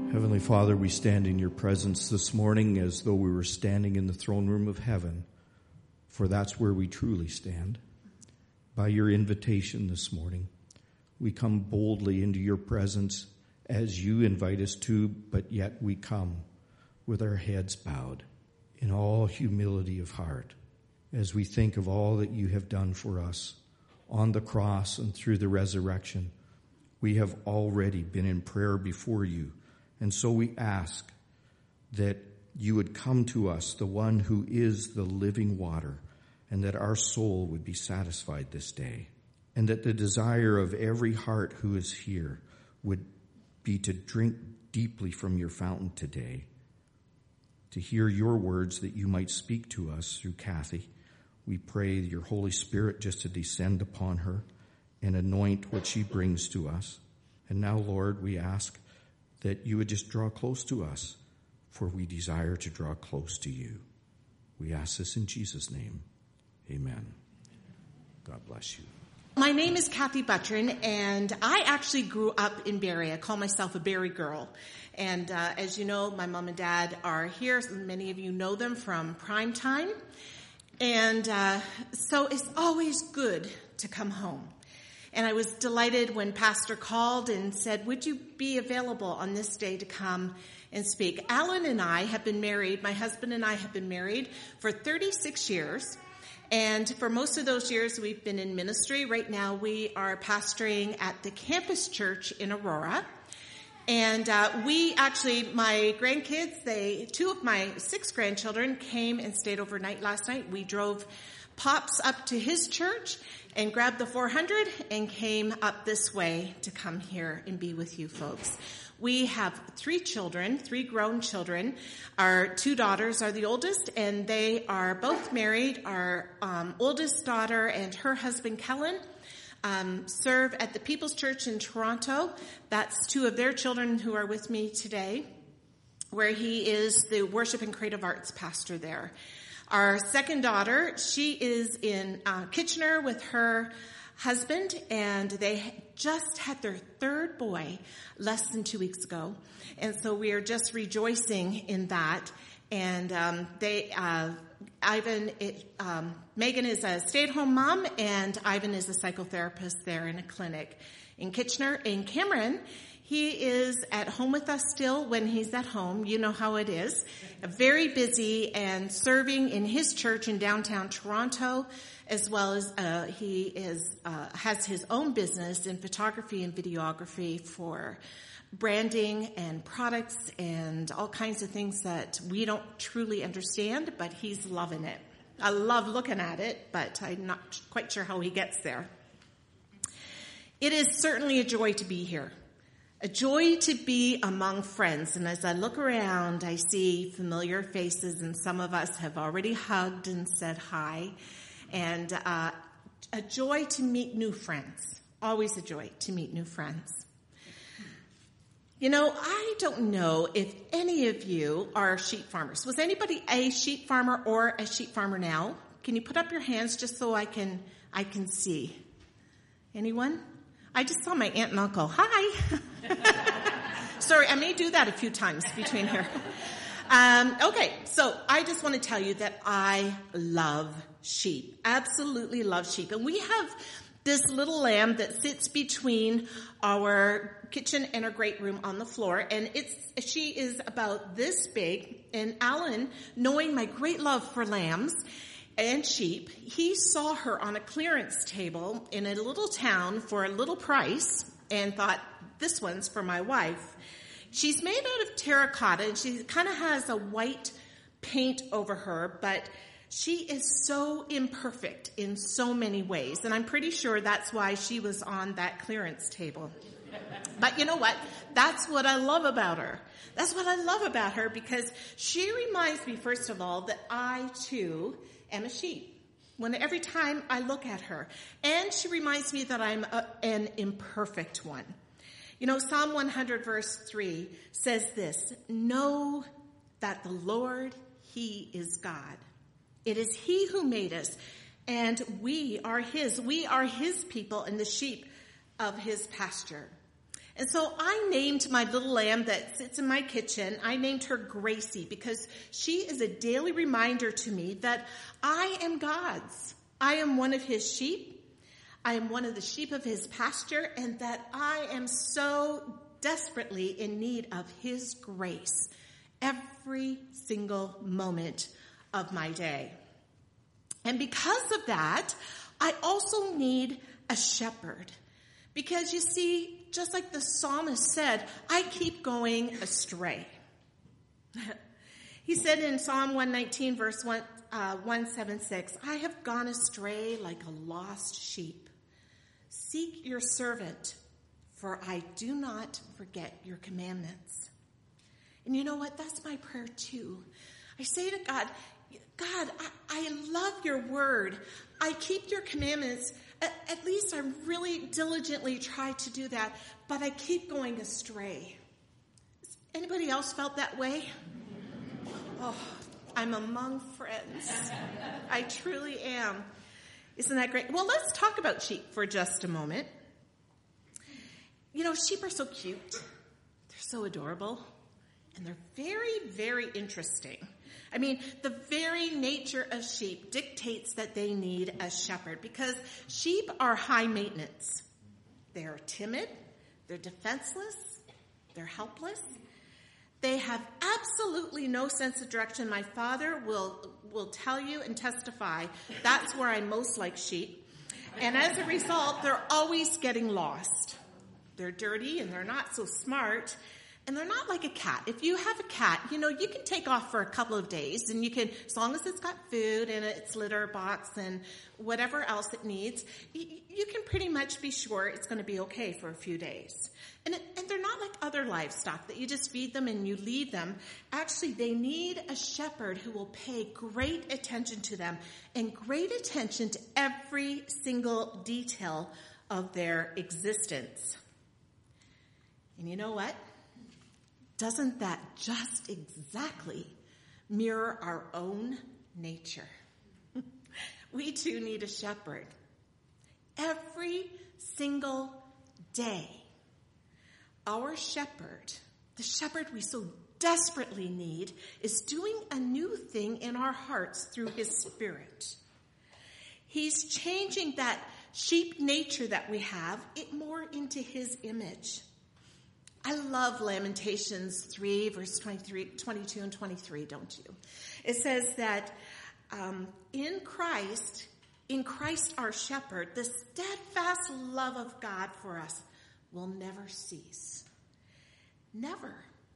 Heavenly Father, we stand in your presence this morning as though we were standing in the throne room of heaven, for that's where we truly stand. By your invitation this morning, we come boldly into your presence as you invite us to, but yet we come with our heads bowed in all humility of heart as we think of all that you have done for us on the cross and through the resurrection. We have already been in prayer before you. And so we ask that you would come to us, the one who is the living water, and that our soul would be satisfied this day, and that the desire of every heart who is here would be to drink deeply from your fountain today, to hear your words that you might speak to us through Kathy. We pray your Holy Spirit just to descend upon her and anoint what she brings to us. And now, Lord, we ask that you would just draw close to us, for we desire to draw close to you. We ask this in Jesus' name. Amen. God bless you. My name is Kathy Buttrin, and I actually grew up in Barrie. I call myself a Barrie girl. And as you know, my mom and dad are here. Many of you know them from Prime Time. And so it's always good to come home. And I was delighted when Pastor called and said, would you be available on this day to come and speak? Alan and I have been married, my husband and I have been married for 36 years. And for most of those years, we've been in ministry. Right now, we are pastoring at the campus church in Aurora. And my grandkids, 2 of my 6 grandchildren came and stayed overnight last night. We drove Pops up to his church and grabbed the 400 and came up this way to come here and be with you folks. We have 3 children, 3 grown children. Our 2 daughters are the oldest, and they are both married. Our oldest daughter and her husband, Kellen, serve at the People's Church in Toronto. That's 2 of their children who are with me today, where he is the worship and creative arts pastor there. Our second daughter, she is in Kitchener with her husband, and they just had their 3rd boy less than 2 weeks ago. And so we are just rejoicing in that. And Megan is a stay-at-home mom, and Ivan is a psychotherapist there in a clinic in Kitchener. In Cameron, he is at home with us still when he's at home. You know how it is. Very busy and serving in his church in downtown Toronto, as well as he has his own business in photography and videography for branding and products and all kinds of things that we don't truly understand, but he's loving it. I love looking at it, but I'm not quite sure how he gets there. It is certainly a joy to be here. A joy to be among friends. And as I look around, I see familiar faces, and some of us have already hugged and said hi. And a joy to meet new friends. Always a joy to meet new friends. You know, I don't know if any of you are sheep farmers. Was anybody a sheep farmer or a sheep farmer now? Can you put up your hands just so I can see? Anyone? I just saw my aunt and uncle. Hi. Sorry, I may do that a few times between here. Okay, so I just want to tell you that I love sheep. Absolutely love sheep. And we have this little lamb that sits between our kitchen and our great room on the floor. And she is about this big. And Alan, knowing my great love for lambs and sheep, he saw her on a clearance table in a little town for a little price and thought, this one's for my wife. She's made out of terracotta, and she kind of has a white paint over her, but she is so imperfect in so many ways. And I'm pretty sure that's why she was on that clearance table. But you know what? That's what I love about her. That's what I love about her, because she reminds me, first of all, that I, too, am a sheep. Every time I look at her. And she reminds me that I'm an imperfect one. You know, Psalm 100 verse 3 says this: know that the Lord, He is God. It is He who made us, and we are His. We are His people and the sheep of His pasture. And so I named my little lamb that sits in my kitchen, I named her Gracie, because she is a daily reminder to me that I am God's. I am one of his sheep. I am one of the sheep of his pasture, and that I am so desperately in need of his grace every single moment of my day. And because of that, I also need a shepherd. Because you see, just like the psalmist said, I keep going astray. He said in Psalm 119, verse 176, I have gone astray like a lost sheep. Seek your servant, for I do not forget your commandments. And you know what? That's my prayer too. I say to God, God, I love your word. I keep your commandments. At least I really diligently try to do that, but I keep going astray. Has anybody else felt that way? Oh, I'm among friends. I truly am. Isn't that great? Well, let's talk about sheep for just a moment. You know, sheep are so cute. They're so adorable. And they're very, very interesting. I mean, the very nature of sheep dictates that they need a shepherd, because sheep are high maintenance. They're timid. They're defenseless. They're helpless. They have absolutely no sense of direction. My father will tell you and testify that's where I'm most like sheep. And as a result, they're always getting lost. They're dirty and they're not so smart. And they're not like a cat. If you have a cat, you know, you can take off for a couple of days and you can, as long as it's got food and its litter box and whatever else it needs, you can pretty much be sure it's going to be okay for a few days. And they're not like other livestock that you just feed them and you leave them. Actually, they need a shepherd who will pay great attention to them and great attention to every single detail of their existence. And you know what? Doesn't that just exactly mirror our own nature? We too need a shepherd. Every single day, our shepherd, the shepherd we so desperately need, is doing a new thing in our hearts through his Spirit. He's changing that sheep nature that we have it more into his image. I love Lamentations 3, verse 22 and 23, don't you? It says that in Christ our shepherd, the steadfast love of God for us will never cease. Never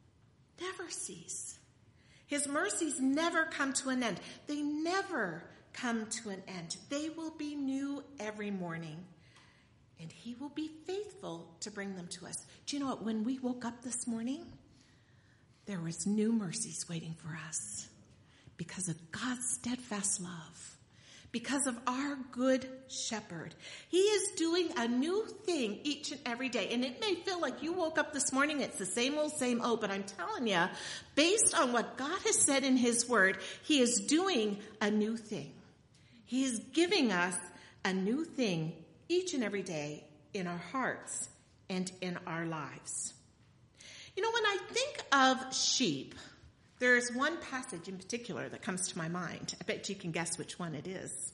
cease. His mercies never come to an end. They never come to an end. They will be new every morning. And he will be faithful to bring them to us. Do you know what? When we woke up this morning, there was new mercies waiting for us because of God's steadfast love, because of our good shepherd. He is doing a new thing each and every day. And it may feel like you woke up this morning, it's the same old, but I'm telling you, based on what God has said in his word, he is doing a new thing. He is giving us a new thing each and every day in our hearts and in our lives. You know, when I think of sheep, there's one passage in particular that comes to my mind. I bet you can guess which one it is.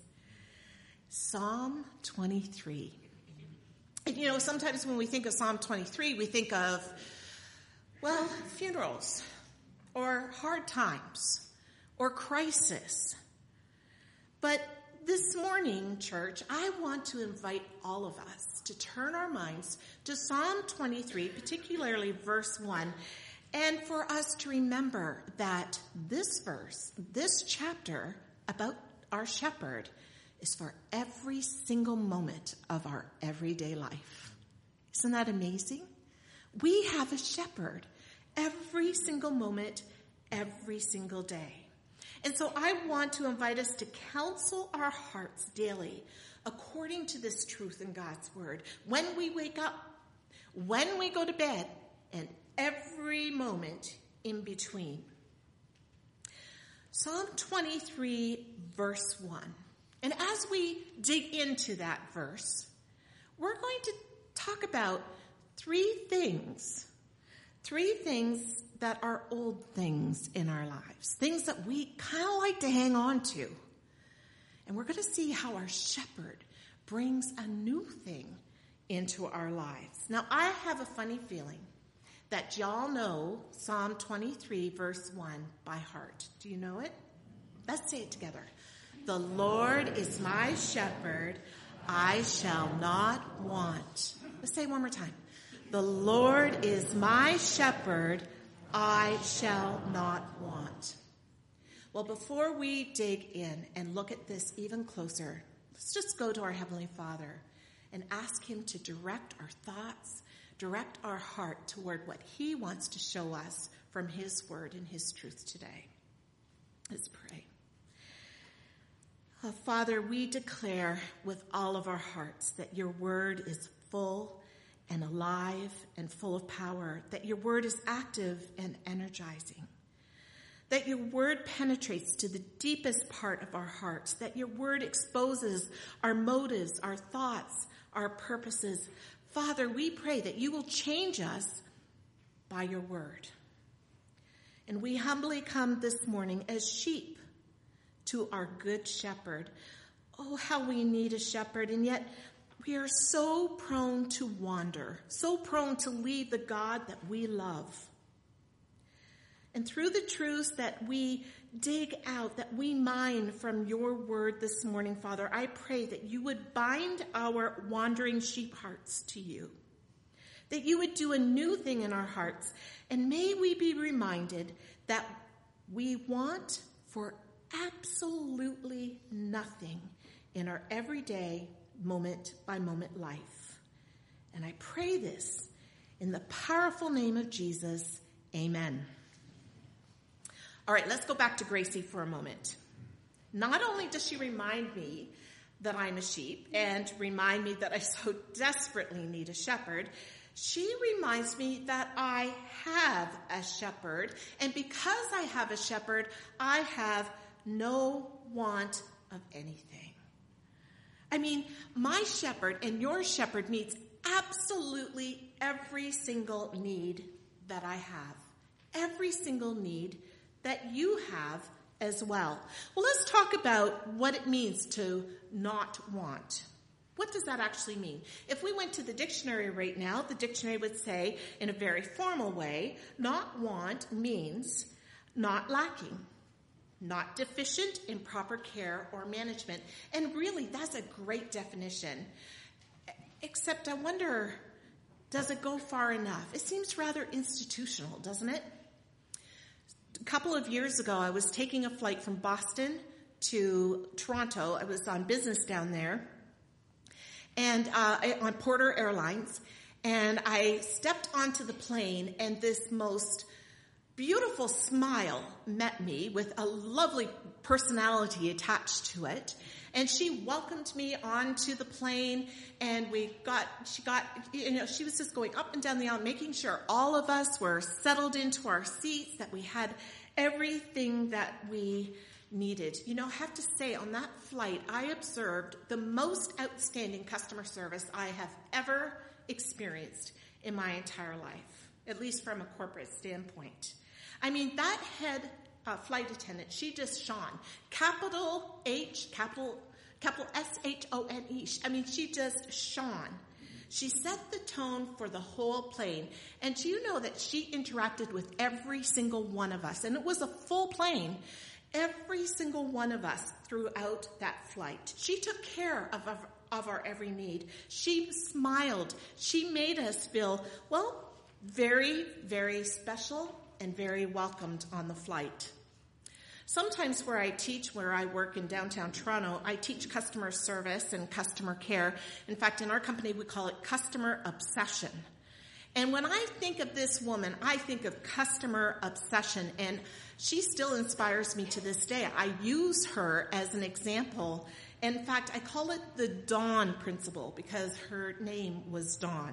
Psalm 23. And you know, sometimes when we think of Psalm 23, we think of, well, funerals or hard times or crisis. But this morning, church, I want to invite all of us to turn our minds to Psalm 23, particularly verse 1, and for us to remember that this verse, this chapter about our shepherd, is for every single moment of our everyday life. Isn't that amazing? We have a shepherd every single moment, every single day. And so I want to invite us to counsel our hearts daily according to this truth in God's word. When we wake up, when we go to bed, and every moment in between. Psalm 23, verse 1. And as we dig into that verse, we're going to talk about three things that are old things in our lives, things that we kind of like to hang on to. And we're going to see how our shepherd brings a new thing into our lives. Now, I have a funny feeling that y'all know Psalm 23, verse 1 by heart. Do you know it? Let's say it together. The Lord is my shepherd, I shall not want. Let's say it one more time. The Lord is my shepherd, I shall not want. Well, before we dig in and look at this even closer, let's just go to our Heavenly Father and ask him to direct our thoughts, direct our heart toward what he wants to show us from his word and his truth today. Let's pray. Father, we declare with all of our hearts that your word is full and alive and full of power, that your word is active and energizing, that your word penetrates to the deepest part of our hearts, that your word exposes our motives, our thoughts, our purposes. Father, we pray that you will change us by your word. And we humbly come this morning as sheep to our good shepherd. Oh, how we need a shepherd, and yet we are so prone to wander, so prone to leave the God that we love. And through the truths that we dig out, that we mine from your word this morning, Father, I pray that you would bind our wandering sheep hearts to you, that you would do a new thing in our hearts, and may we be reminded that we want for absolutely nothing in our everyday, moment-by-moment life. And I pray this in the powerful name of Jesus. Amen. All right, let's go back to Gracie for a moment. Not only does she remind me that I'm a sheep and remind me that I so desperately need a shepherd, she reminds me that I have a shepherd, and because I have a shepherd, I have no want of anything. I mean, my shepherd and your shepherd meets absolutely every single need that I have, every single need that you have as well. Well, let's talk about what it means to not want. What does that actually mean? If we went to the dictionary right now, the dictionary would say, in a very formal way, not want means not lacking, not deficient in proper care or management. And really, that's a great definition. Except I wonder, does it go far enough? It seems rather institutional, doesn't it? A couple of years ago, I was taking a flight from Boston to Toronto. I was on business down there, and on Porter Airlines. And I stepped onto the plane, and this most beautiful smile met me with a lovely personality attached to it. And she welcomed me onto the plane, and she was just going up and down the aisle, making sure all of us were settled into our seats, that we had everything that we needed. You know, I have to say, on that flight, I observed the most outstanding customer service I have ever experienced in my entire life, at least from a corporate standpoint. I mean, that head flight attendant, she just shone. Capital H, capital S-H-O-N-E. I mean, she just shone. She set the tone for the whole plane. And do you know that she interacted with every single one of us? And it was a full plane. Every single one of us throughout that flight. She took care of our every need. She smiled. She made us feel, well, very, very special and very welcomed on the flight. Sometimes where I work in downtown Toronto, I teach customer service and customer care. In fact, in our company, we call it customer obsession. And when I think of this woman, I think of customer obsession, and she still inspires me to this day. I use her as an example. In fact, I call it the Dawn principle because her name was Dawn.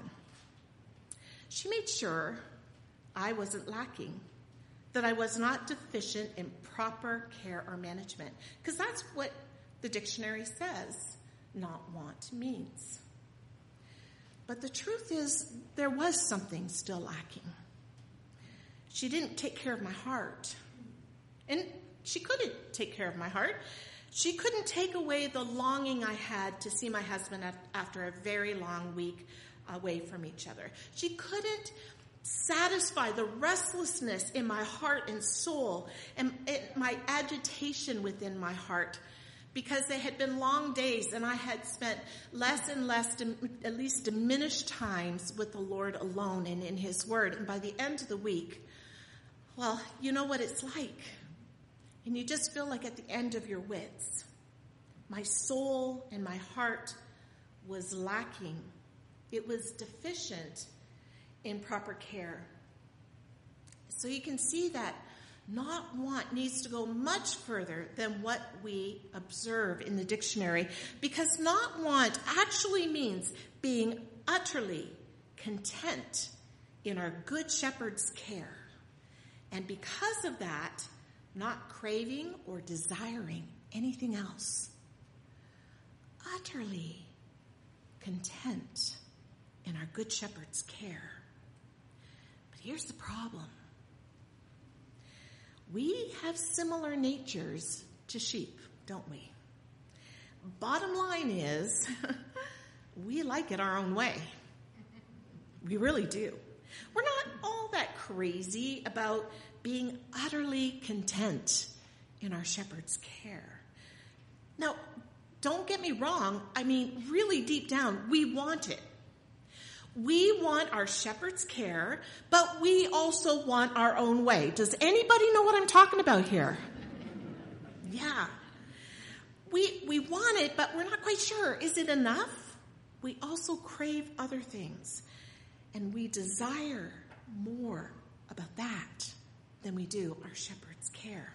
She made sure I wasn't lacking, that I was not deficient in proper care or management, because that's what the dictionary says not want means. But the truth is, there was something still lacking. She didn't take care of my heart. And she couldn't take care of my heart. She couldn't take away the longing I had to see my husband after a very long week away from each other. She couldn't satisfy the restlessness in my heart and soul and my agitation within my heart, because they had been long days and I had spent less and less, at least diminished times with the Lord alone and in His Word. And by the end of the week, well, you know what it's like. And you just feel like at the end of your wits. My soul and my heart was lacking. It was deficient in proper care. So you can see that not want needs to go much further than what we observe in the dictionary, because not want actually means being utterly content in our Good Shepherd's care. And because of that, not craving or desiring anything else. Utterly content in our Good Shepherd's care. But here's the problem. We have similar natures to sheep, don't we? Bottom line is, we like it our own way. We really do. We're not all that crazy about being utterly content in our shepherd's care. Now, don't get me wrong. I mean, really deep down, we want it. We want our shepherd's care, but we also want our own way. Does anybody know what I'm talking about here? Yeah. We want it, but we're not quite sure. Is it enough? We also crave other things, and we desire more about that than we do our shepherd's care.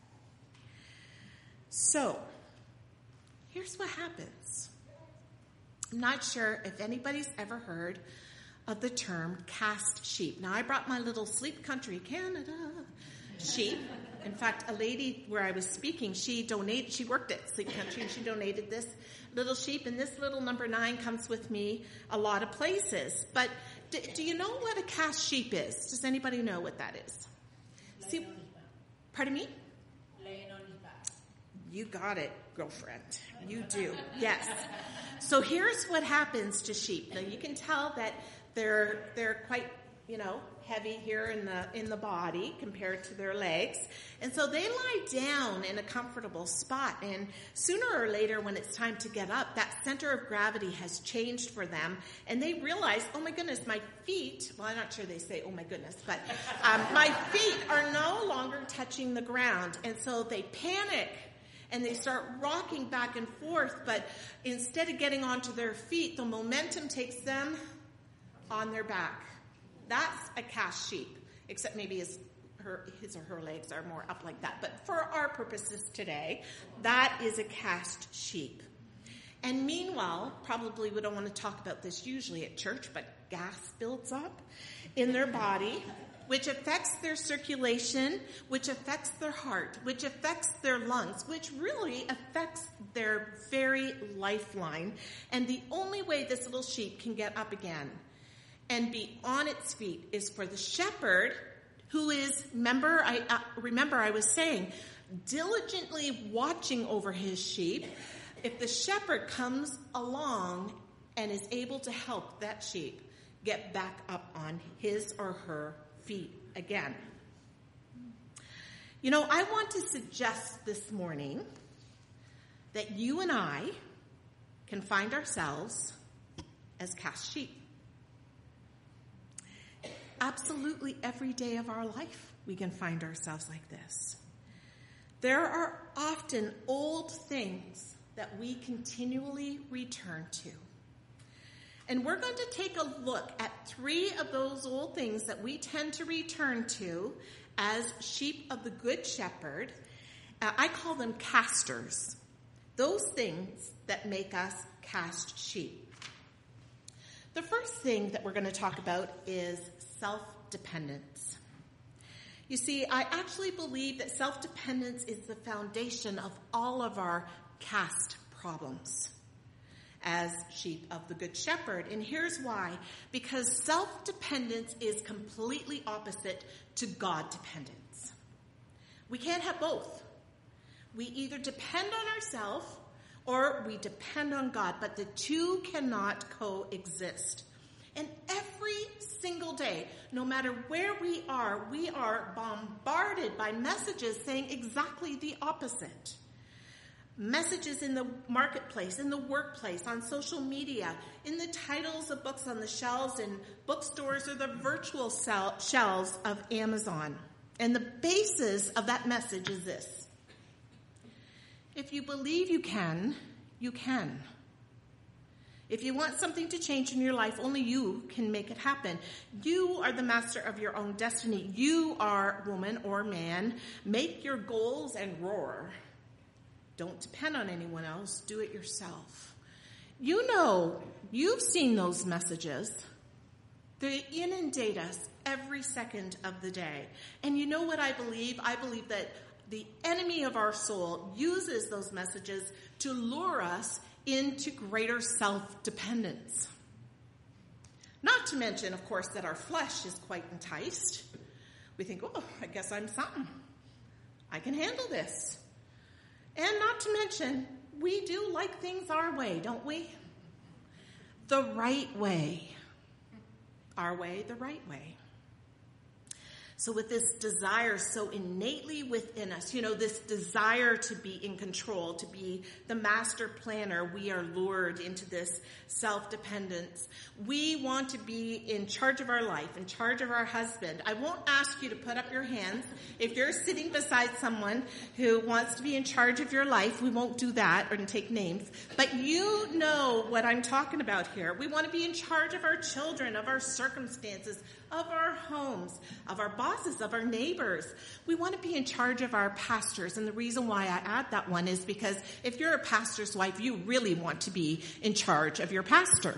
So, here's what happens. I'm not sure if anybody's ever heard of the term cast sheep. Now, I brought my little Sleep Country Canada sheep. In fact, a lady where I was speaking, she worked at Sleep Country, and she donated this little sheep, and this little number 9 comes with me a lot of places. But do you know what a cast sheep is? Does anybody know what that is? See, pardon me? Laying on his back. You got it, girlfriend. You do. Yes. So here's what happens to sheep. Now you can tell that they're quite, heavy here in the body compared to their legs. And so they lie down in a comfortable spot, and sooner or later when it's time to get up, that center of gravity has changed for them, and they realize, oh my goodness, my feet, well, I'm not sure they say, oh my goodness, but my feet are no longer touching the ground. And so they panic and they start rocking back and forth, but instead of getting onto their feet, the momentum takes them on their back. That's a cast sheep, except maybe his or her legs are more up like that. But for our purposes today, that is a cast sheep. And meanwhile, probably we don't want to talk about this usually at church, but gas builds up in their body, which affects their circulation, which affects their heart, which affects their lungs, which really affects their very lifeline. And the only way this little sheep can get up again and be on its feet is for the shepherd, who is, remember I was saying, diligently watching over his sheep. If the shepherd comes along and is able to help that sheep get back up on his or her feet again. I want to suggest this morning that you and I can find ourselves as cast sheep. Absolutely every day of our life, we can find ourselves like this. There are often old things that we continually return to. And we're going to take a look at 3 of those old things that we tend to return to as sheep of the Good Shepherd. I call them casters. Those things that make us cast sheep. The first thing that we're going to talk about is self-dependence. You see, I actually believe that self-dependence is the foundation of all of our cast problems. as sheep of the Good Shepherd. And here's why. Because self-dependence is completely opposite to God-dependence. We can't have both. We either depend on ourselves or we depend on God, but the two cannot coexist. And every single day, no matter where we are bombarded by messages saying exactly the opposite. Messages in the marketplace, in the workplace, on social media, in the titles of books on the shelves in bookstores or the virtual shelves of Amazon. And the basis of that message is this. If you believe you can, you can. If you want something to change in your life, only you can make it happen. You are the master of your own destiny. You are, woman or man, make your goals and roar. Don't depend on anyone else. Do it yourself. You know, you've seen those messages. They inundate us every second of the day. And you know what I believe? I believe that the enemy of our soul uses those messages to lure us into greater self-dependence. Not to mention, of course, that our flesh is quite enticed. We think, oh, I guess I'm something. I can handle this. And not to mention, we do like things our way, don't we? The right way. Our way, the right way. So with this desire so innately within us, this desire to be in control, to be the master planner, we are lured into this self-dependence. We want to be in charge of our life, in charge of our husband. I won't ask you to put up your hands. If you're sitting beside someone who wants to be in charge of your life, we won't do that or take names. But you know what I'm talking about here. We want to be in charge of our children, of our circumstances, of our homes, of our bosses, of our neighbors. We want to be in charge of our pastors. And the reason why I add that one is because if you're a pastor's wife, you really want to be in charge of your pastor.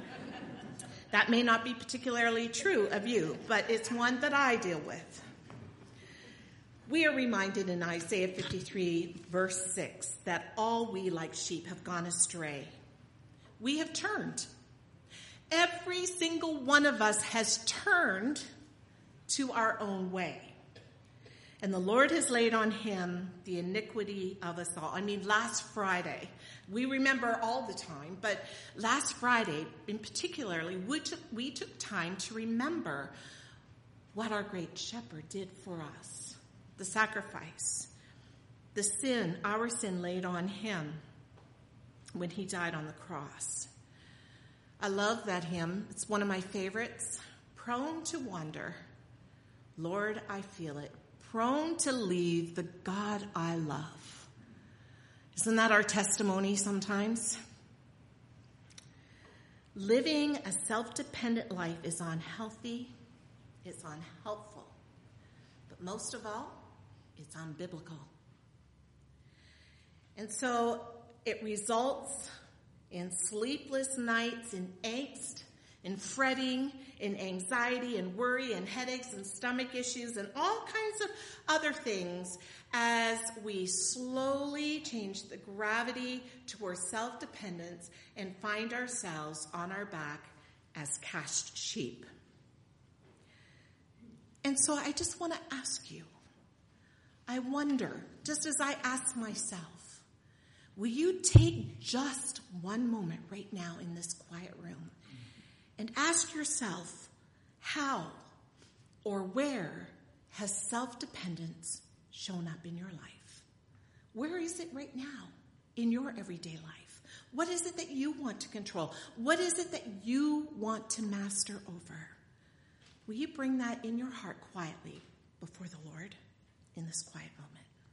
That may not be particularly true of you, but it's one that I deal with. We are reminded in Isaiah 53, verse 6, that all we like sheep have gone astray. We have turned. Every single one of us has turned to our own way. And the Lord has laid on him the iniquity of us all. Last Friday, we remember all the time, but last Friday in particularly, we took time to remember what our great shepherd did for us. The sacrifice, the sin, our sin laid on him when he died on the cross. I love that hymn. It's one of my favorites. Prone to wander, Lord, I feel it. Prone to leave the God I love. Isn't that our testimony sometimes? Living a self-dependent life is unhealthy, it's unhelpful, but most of all, it's unbiblical. And so it results in sleepless nights, in angst, in fretting, in anxiety, and worry, and headaches, and stomach issues, and all kinds of other things as we slowly change the gravity towards self-dependence and find ourselves on our back as cast sheep. And so I just want to ask you, I wonder, just as I ask myself, will you take just one moment right now in this quiet room and ask yourself how or where has self-dependence shown up in your life? Where is it right now in your everyday life? What is it that you want to control? What is it that you want to master over? Will you bring that in your heart quietly before the Lord in this quiet moment?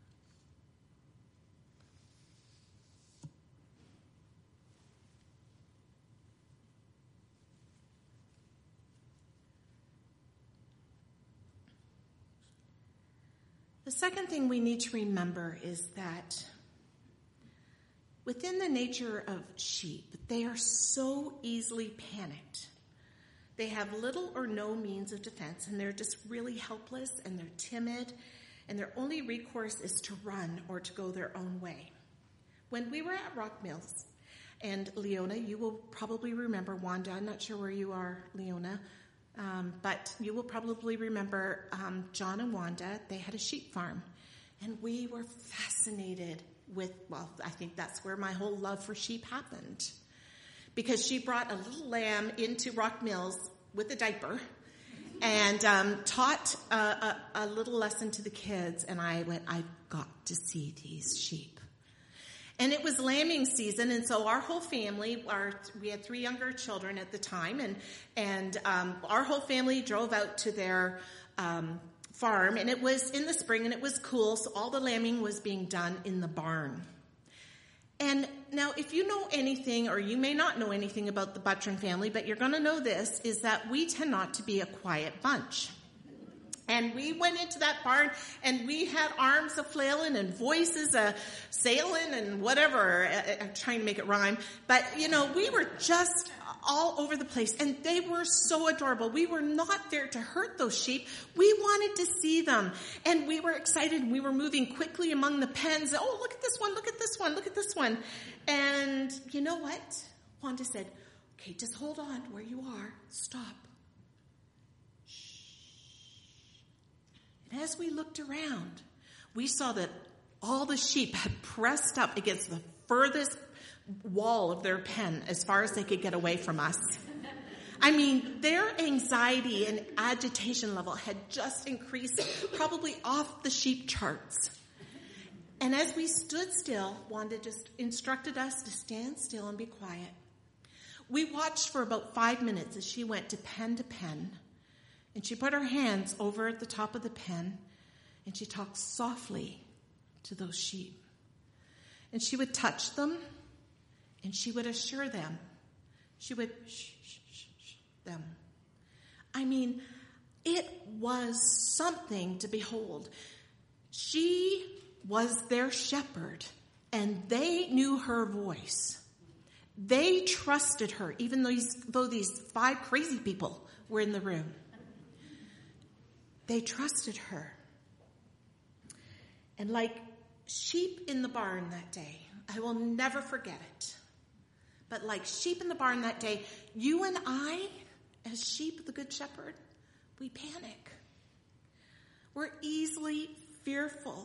The second thing we need to remember is that within the nature of sheep, they are so easily panicked. They have little or no means of defense, and they're just really helpless, and they're timid, and their only recourse is to run or to go their own way. When we were at Rock Mills, And Leona, you will probably remember Wanda. I'm not sure where you are, Leona. But you will probably remember John and Wanda. They had a sheep farm. And we were fascinated with, well, I think that's where my whole love for sheep happened. Because she brought a little lamb into Rock Mills with a diaper and taught a little lesson to the kids. And I went, I've got to see these sheep. And it was lambing season, and so our whole family, we had 3 younger children at the time, and our whole family drove out to their farm, and it was in the spring, and it was cool, so all the lambing was being done in the barn. And now, if you know anything, or you may not know anything about the Buttron family, but you're going to know this, is that we tend not to be a quiet bunch. And we went into that barn, and we had arms a-flailing and voices a-sailing and whatever. I'm trying to make it rhyme. But, we were just all over the place, and they were so adorable. We were not there to hurt those sheep. We wanted to see them, and we were excited. We were moving quickly among the pens. Oh, look at this one, look at this one, look at this one. And you know what? Wanda said, okay, just hold on where you are. Stop. As we looked around, we saw that all the sheep had pressed up against the furthest wall of their pen as far as they could get away from us. I mean, their anxiety and agitation level had just increased, probably off the sheep charts. And as we stood still, Wanda just instructed us to stand still and be quiet. We watched for about 5 minutes as she went to pen, and she put her hands over at the top of the pen, and she talked softly to those sheep. And she would touch them, and she would assure them. She would shh them. I mean, it was something to behold. She was their shepherd, and they knew her voice. They trusted her, even though these 5 crazy people were in the room. They trusted her. And like sheep in the barn that day, I will never forget it. But like sheep in the barn that day, you and I, as sheep of the Good Shepherd, we panic. We're easily fearful.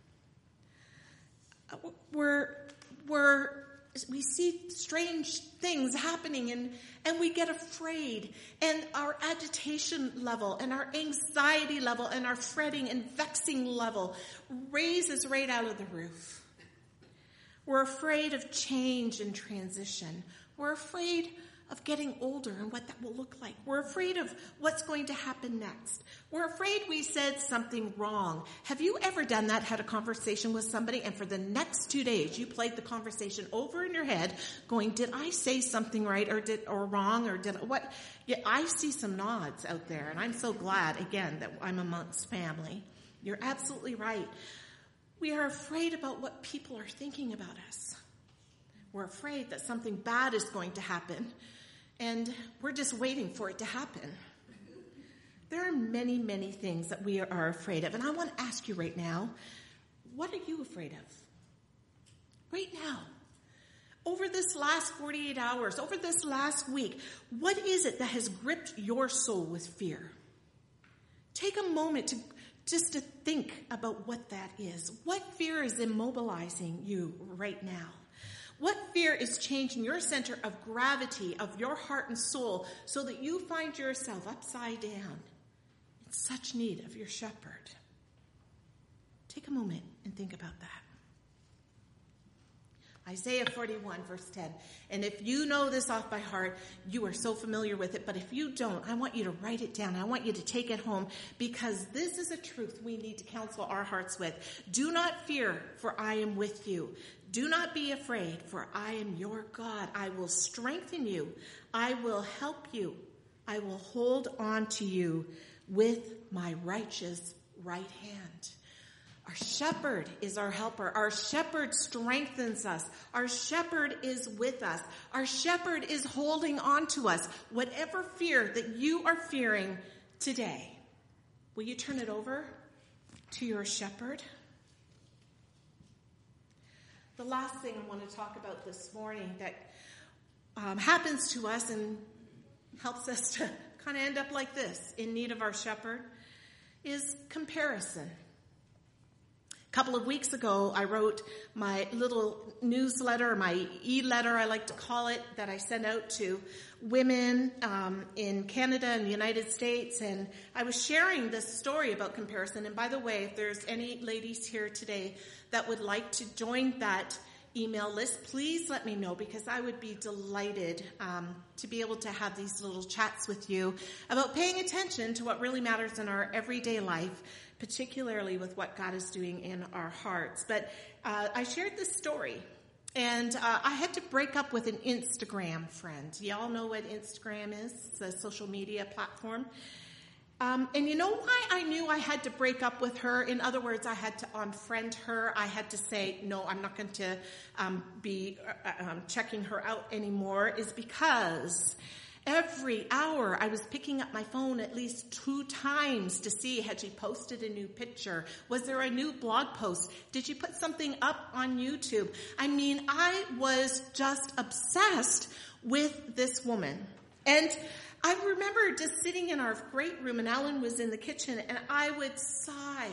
We see strange things happening and we get afraid, and our agitation level and our anxiety level and our fretting and vexing level raises right out of the roof. We're afraid of change and transition. We're afraid of getting older and what that will look like. We're afraid of what's going to happen next. We're afraid we said something wrong. Have you ever done that, had a conversation with somebody, and for the next 2 days you played the conversation over in your head going, did I say something right or wrong or did what? Yeah, I see some nods out there, and I'm so glad, again, that I'm amongst family. You're absolutely right. We are afraid about what people are thinking about us. We're afraid that something bad is going to happen, and we're just waiting for it to happen. There are many, many things that we are afraid of, and I want to ask you right now, what are you afraid of? Right now. Over this last 48 hours, over this last week, what is it that has gripped your soul with fear? Take a moment to think about what that is. What fear is immobilizing you right now? What fear is changing your center of gravity of your heart and soul so that you find yourself upside down in such need of your shepherd? Take a moment and think about that. Isaiah 41, verse 10. And if you know this off by heart, you are so familiar with it. But if you don't, I want you to write it down. I want you to take it home, because this is a truth we need to counsel our hearts with. Do not fear, for I am with you. Do not be afraid, for I am your God. I will strengthen you. I will help you. I will hold on to you with my righteous right hand. Our shepherd is our helper. Our shepherd strengthens us. Our shepherd is with us. Our shepherd is holding on to us. Whatever fear that you are fearing today, will you turn it over to your shepherd? The last thing I want to talk about this morning that happens to us and helps us to kind of end up like this, in need of our shepherd, is comparison. A couple of weeks ago, I wrote my little newsletter, my e-letter, I like to call it, that I sent out to women in Canada and the United States, and I was sharing this story about comparison. And by the way, if there's any ladies here today that would like to join that email list, please let me know, because I would be delighted to be able to have these little chats with you about paying attention to what really matters in our everyday life, particularly with what God is doing in our hearts. But I shared this story, and I had to break up with an Instagram friend. Y'all know what Instagram is? It's a social media platform. And you know why I knew I had to break up with her? In other words, I had to unfriend her. I had to say, no, I'm not going to be checking her out anymore, is because every hour I was picking up my phone at least 2 times to see, had she posted a new picture? Was there a new blog post? Did she put something up on YouTube? I mean, I was just obsessed with this woman. And I remember just sitting in our great room, and Alan was in the kitchen, and I would sigh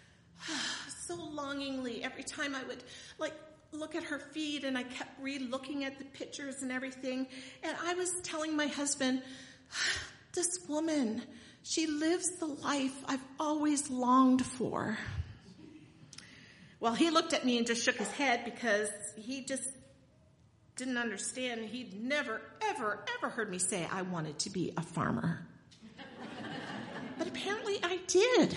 so longingly every time I would look at her feed, and I kept re-looking at the pictures and everything. And I was telling my husband, this woman, she lives the life I've always longed for. Well, he looked at me and just shook his head, because he just didn't understand. He'd never, ever, ever heard me say I wanted to be a farmer. But apparently I did.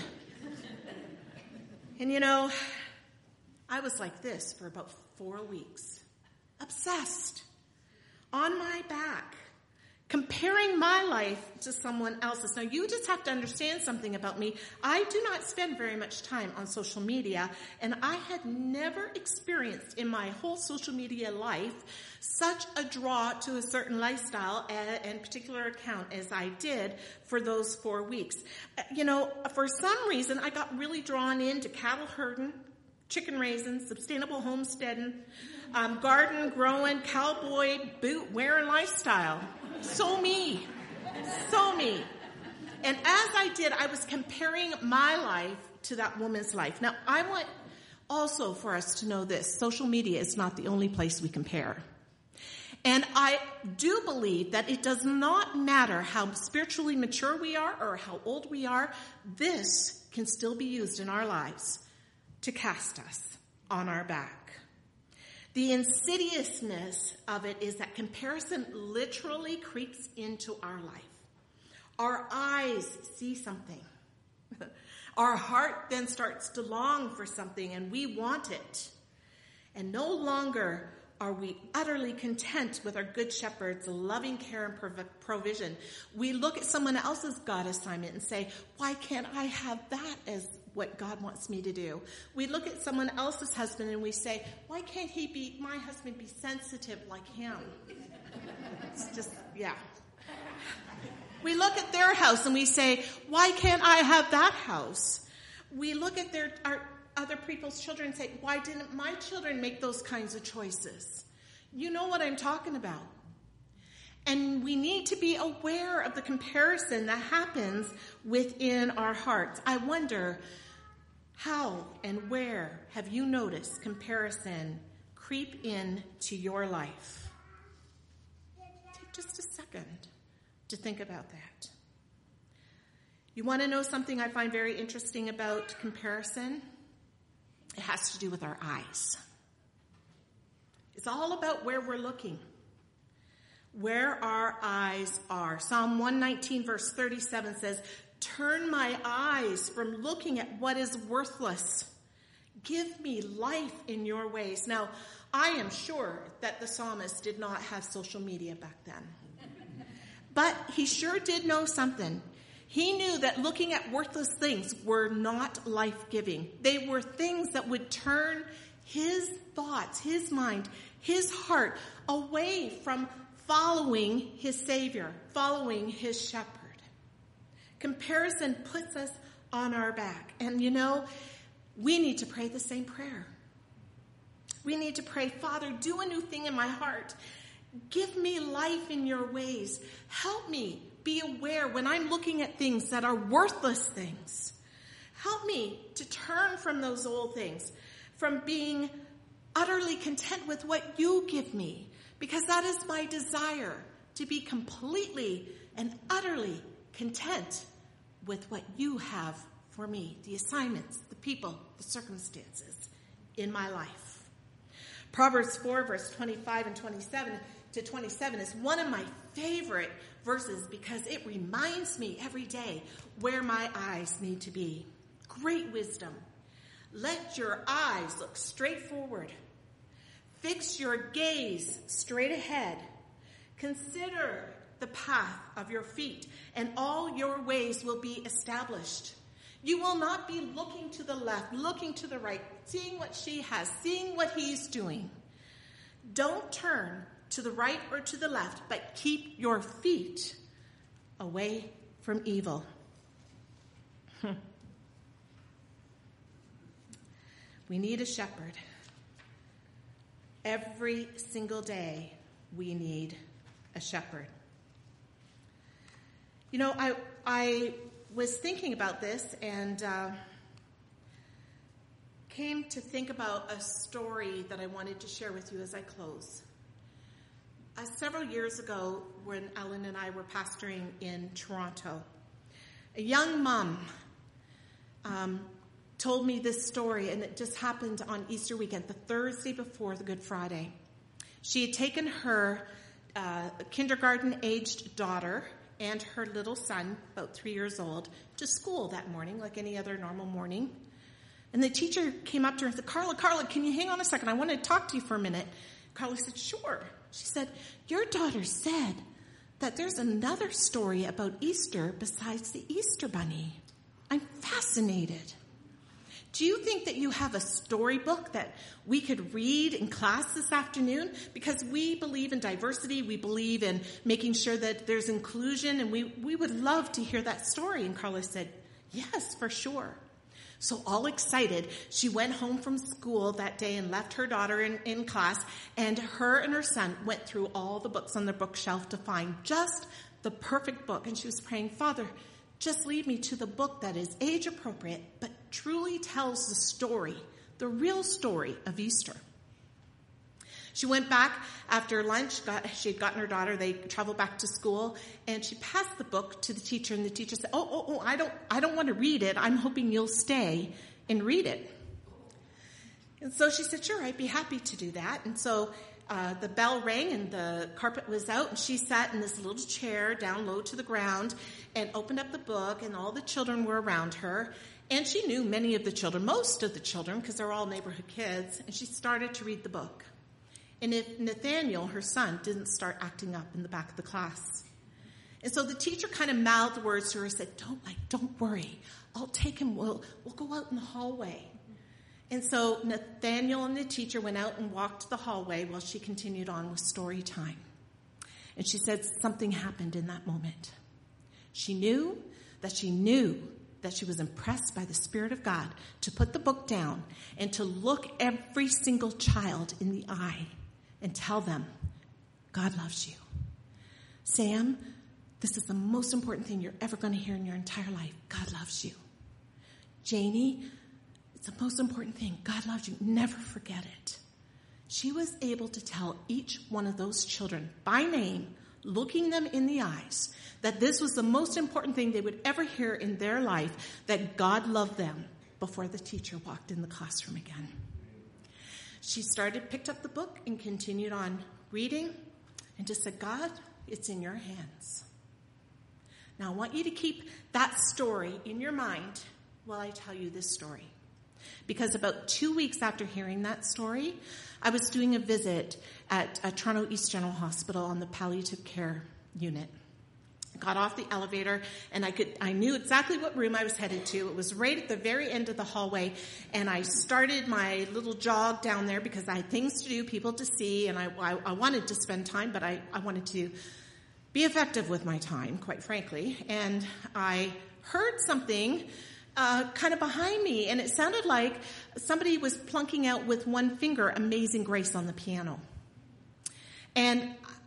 And you know, I was like this for about 4 weeks. Obsessed. On my back. Comparing my life to someone else's. Now, you just have to understand something about me. I do not spend very much time on social media, and I had never experienced in my whole social media life such a draw to a certain lifestyle and particular account as I did for those 4 weeks. You know, for some reason, I got really drawn into cattle herding, chicken raising, sustainable homesteading, garden growing, cowboy boot wearing lifestyle. So me. And as I did, I was comparing my life to that woman's life. Now, I want also for us to know this. Social media is not the only place we compare. And I do believe that it does not matter how spiritually mature we are or how old we are. This can still be used in our lives to cast us on our back. The insidiousness of it is that comparison literally creeps into our life. Our eyes see something. Our heart then starts to long for something, and we want it. And no longer are we utterly content with our good shepherd's loving care and provision. We look at someone else's God assignment and say, why can't I have that as what God wants me to do? We look at someone else's husband and we say, why can't my husband be sensitive like him? It's just, yeah. We look at their house and we say, why can't I have that house? We look at our other people's children and say, why didn't my children make those kinds of choices? You know what I'm talking about. And we need to be aware of the comparison that happens within our hearts. I wonder, how and where have you noticed comparison creep into your life? Take just a second to think about that. You want to know something I find very interesting about comparison? It has to do with our eyes. It's all about where we're looking, where our eyes are. Psalm 119 verse 37 says, turn my eyes from looking at what is worthless. Give me life in your ways. Now, I am sure that the psalmist did not have social media back then. But he sure did know something. He knew that looking at worthless things were not life-giving. They were things that would turn his thoughts, his mind, his heart away from following his Savior, following his shepherd. Comparison puts us on our back. And you know, we need to pray the same prayer. We need to pray, Father, do a new thing in my heart. Give me life in your ways. Help me be aware when I'm looking at things that are worthless things. Help me to turn from those old things, from being utterly content with what you give me, because that is my desire, to be completely and utterly content with what you have for me, the assignments, the people, the circumstances in my life. Proverbs 4, verse 25 and 27 to 27 is one of my favorite verses because it reminds me every day where my eyes need to be. Great wisdom. Let your eyes look straight forward. Fix your gaze straight ahead. Consider the path of your feet, and all your ways will be established. You will not be looking to the left, looking to the right, seeing what she has, seeing what he's doing. Don't turn to the right or to the left, but keep your feet away from evil. We need a shepherd. Every single day, we need a shepherd. You know, I was thinking about this and came to think about a story that I wanted to share with you as I close. Several years ago, when Ellen and I were pastoring in Toronto, a young mom told me this story, and it just happened on Easter weekend, the Thursday before the Good Friday. She had taken her kindergarten-aged daughter and her little son, about 3 years old, to school that morning, like any other normal morning. And the teacher came up to her and said, Carla, can you hang on a second? I want to talk to you for a minute. Carla said, sure. She said, your daughter said that there's another story about Easter besides the Easter Bunny. I'm fascinated. Do you think that you have a storybook that we could read in class this afternoon? Because we believe in diversity. We believe in making sure that there's inclusion, and we would love to hear that story. And Carla said, yes, for sure. So all excited, she went home from school that day and left her daughter in class, and her and her son went through all the books on the bookshelf to find just the perfect book. And she was praying, Father, just lead me to the book that is age appropriate, but truly tells the story, the real story of Easter. She went back after lunch. She had gotten her daughter. They traveled back to school, and she passed the book to the teacher. And the teacher said, "Oh, I don't want to read it. I'm hoping you'll stay and read it." And so she said, "Sure, I'd be happy to do that." And so the bell rang, and the carpet was out, and she sat in this little chair down low to the ground and opened up the book, and all the children were around her. And she knew many of the children, most of the children, because they're all neighborhood kids. And she started to read the book. And if Nathaniel, her son, didn't start acting up in the back of the class. And so the teacher kind of mouthed words to her and said, don't worry. I'll take him. We'll go out in the hallway. And so Nathaniel and the teacher went out and walked the hallway while she continued on with story time. And she said something happened in that moment. She knew that she was impressed by the Spirit of God to put the book down and to look every single child in the eye and tell them, God loves you. Sam, this is the most important thing you're ever going to hear in your entire life. God loves you. Janie, it's the most important thing. God loves you. Never forget it. She was able to tell each one of those children by name, looking them in the eyes, that this was the most important thing they would ever hear in their life, that God loved them, before the teacher walked in the classroom again. She picked up the book and continued on reading and just said, God, it's in your hands. Now I want you to keep that story in your mind while I tell you this story. Because about 2 weeks after hearing that story, I was doing a visit at Toronto East General Hospital on the palliative care unit. I got off the elevator, and I knew exactly what room I was headed to. It was right at the very end of the hallway, and I started my little jog down there because I had things to do, people to see, and I wanted to spend time, but I wanted to be effective with my time, quite frankly. And I heard something kind of behind me, and it sounded like somebody was plunking out with one finger Amazing Grace on the piano. And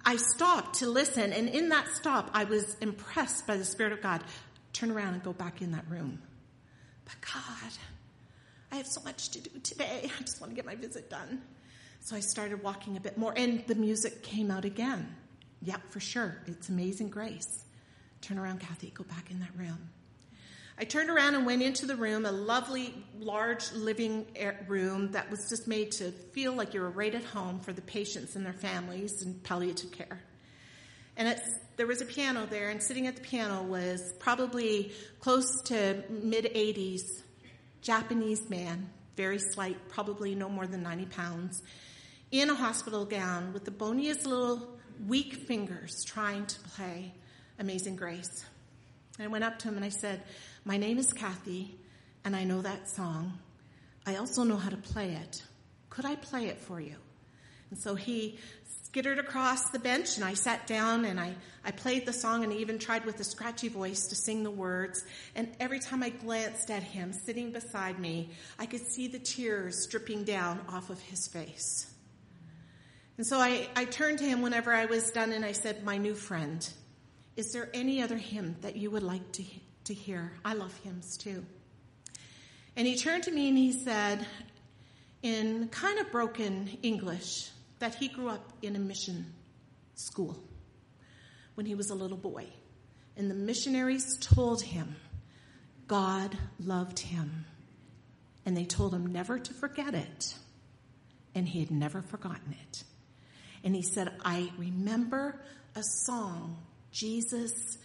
I stopped to listen, and in that stop, I was impressed by the Spirit of God. Turn around and go back in that room. But God, I have so much to do today. I just want to get my visit done. So I started walking a bit more, and the music came out again. Yep, for sure. It's Amazing Grace. Turn around, Kathy. Go back in that room. I turned around and went into the room, a lovely, large living room that was just made to feel like you were right at home for the patients and their families and palliative care. And there was a piano there, and sitting at the piano was probably close to mid-80s, Japanese man, very slight, probably no more than 90 pounds, in a hospital gown with the boniest little weak fingers trying to play Amazing Grace. And I went up to him and I said, "My name is Kathy, and I know that song. I also know how to play it. Could I play it for you?" And so he skittered across the bench, and I sat down, and I played the song, and I even tried with a scratchy voice to sing the words. And every time I glanced at him sitting beside me, I could see the tears dripping down off of his face. And so I turned to him whenever I was done, and I said, "My new friend, is there any other hymn that you would like to hear? I love hymns too." And he turned to me and he said, in kind of broken English, that he grew up in a mission school when he was a little boy. And the missionaries told him God loved him. And they told him never to forget it. And he had never forgotten it. And he said, "I remember a song, Jesus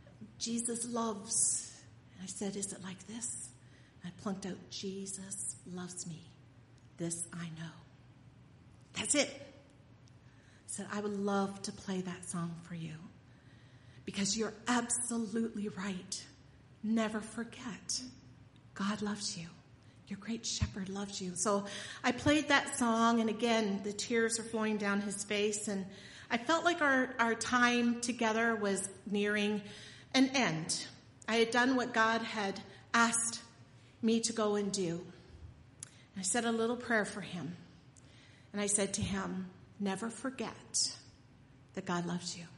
loves." And I said, "Is it like this?" And I plunked out, "Jesus loves me. This I know." That's it. I said, "I would love to play that song for you because you're absolutely right. Never forget. God loves you. Your great shepherd loves you." So I played that song, and again, the tears are flowing down his face, and I felt like our time together was nearing an end. I had done what God had asked me to go and do. I said a little prayer for him. And I said to him, "Never forget that God loves you."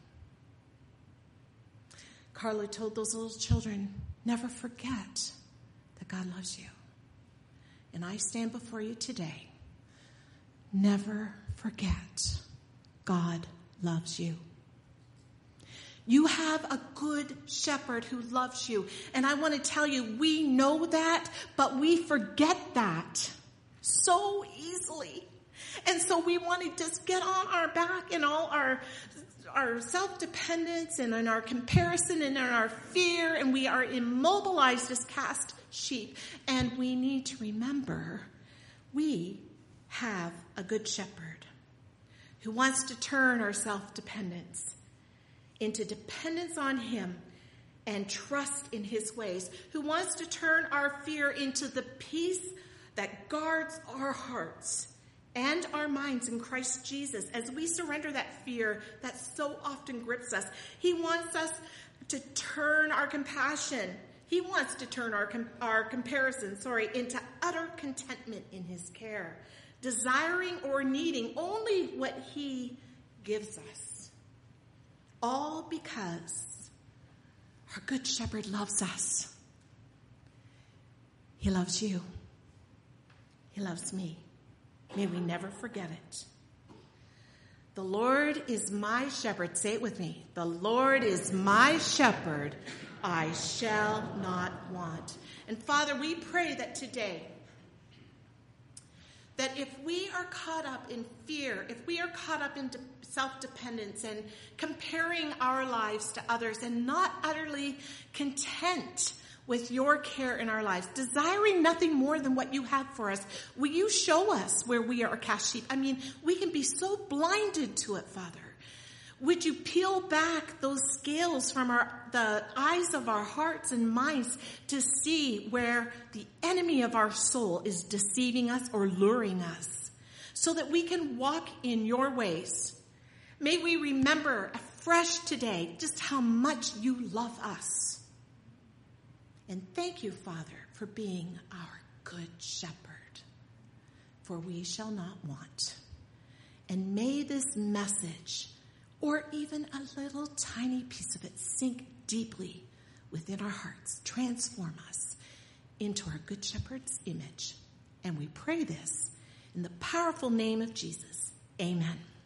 Carla told those little children, "Never forget that God loves you." And I stand before you today. Never forget God loves you. You have a good shepherd who loves you. And I want to tell you, we know that, but we forget that so easily. And so we want to just get on our back in all our self-dependence and in our comparison and in our fear, and we are immobilized as cast sheep. And we need to remember we have a good shepherd who wants to turn our self-dependence into dependence on him and trust in his ways, who wants to turn our fear into the peace that guards our hearts and our minds in Christ Jesus as we surrender that fear that so often grips us. He wants us to turn our compassion. He wants to turn our comparison, into utter contentment in his care, desiring or needing only what he gives us. All because our good shepherd loves us. He loves you. He loves me. May we never forget it. The Lord is my shepherd. Say it with me. The Lord is my shepherd. I shall not want. And Father, we pray that today, that if we are caught up in fear, if we are caught up in self-dependence and comparing our lives to others and not utterly content with your care in our lives, desiring nothing more than what you have for us, will you show us where we are cast sheep? I mean, we can be so blinded to it, Father. Would you peel back those scales from the eyes of our hearts and minds to see where the enemy of our soul is deceiving us or luring us so that we can walk in your ways? May we remember afresh today just how much you love us. And thank you, Father, for being our good shepherd, for we shall not want. And may this message or even a little tiny piece of it sink deeply within our hearts, transform us into our Good Shepherd's image. And we pray this in the powerful name of Jesus. Amen.